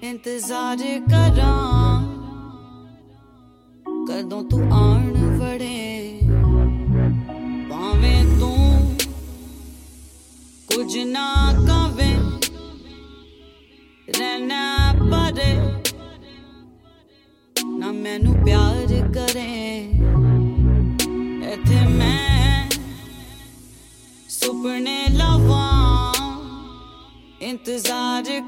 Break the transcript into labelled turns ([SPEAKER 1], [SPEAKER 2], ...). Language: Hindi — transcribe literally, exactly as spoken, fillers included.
[SPEAKER 1] इंतजार करां कदों तू आन वड़े भावें तू कुछ ना कवे रहना परे ना मैनू प्यार करे इत्थे मैं सुपने लवां इंतजार